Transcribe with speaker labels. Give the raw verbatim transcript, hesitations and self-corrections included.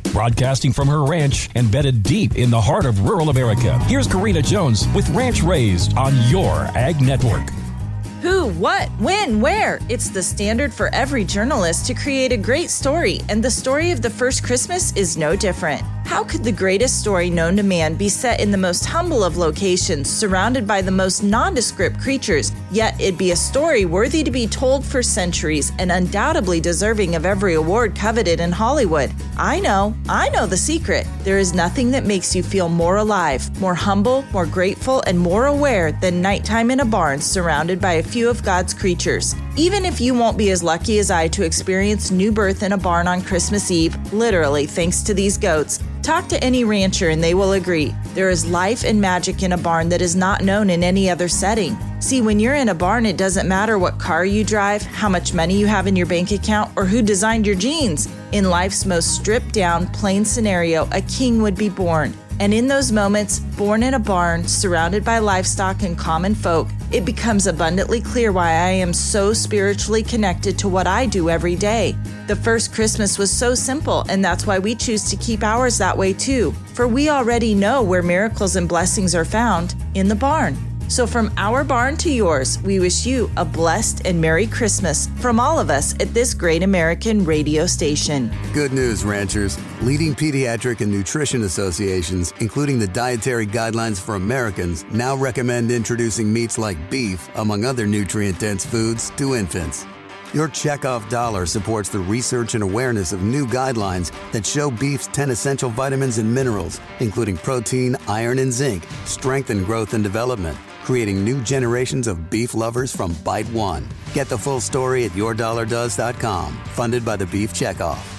Speaker 1: Broadcasting from her ranch embedded deep in the heart of rural America, here's Karina Jones with Ranch Raised on your Ag Network.
Speaker 2: Who, what, when, where? It's the standard for every journalist to create a great story, and the story of the first Christmas is no different. How could the greatest story known to man be set in the most humble of locations, surrounded by the most nondescript creatures, yet it'd be a story worthy to be told for centuries and undoubtedly deserving of every award coveted in Hollywood? I know, I know the secret. There is nothing that makes you feel more alive, more humble, more grateful, and more aware than nighttime in a barn surrounded by a few of God's creatures. Even if you won't be as lucky as I to experience new birth in a barn on Christmas Eve, literally thanks to these goats, talk to any rancher and they will agree. There is life and magic in a barn that is not known in any other setting. See, when you're in a barn, it doesn't matter what car you drive, how much money you have in your bank account, or who designed your jeans. In life's most stripped down, plain scenario, a king would be born. And in those moments, born in a barn, surrounded by livestock and common folk, it becomes abundantly clear why I am so spiritually connected to what I do every day. The first Christmas was so simple, and that's why we choose to keep ours that way too. For we already know where miracles and blessings are found, in the barn. So from our barn to yours, we wish you a blessed and Merry Christmas from all of us at this great American radio station.
Speaker 3: Good news, ranchers. Leading pediatric and nutrition associations, including the Dietary Guidelines for Americans, now recommend introducing meats like beef, among other nutrient-dense foods, to infants. Your checkoff dollar supports the research and awareness of new guidelines that show beef's ten essential vitamins and minerals, including protein, iron, and zinc, strengthen growth and development, creating new generations of beef lovers from Bite One. Get the full story at your dollar does dot com, funded by the Beef Checkoff.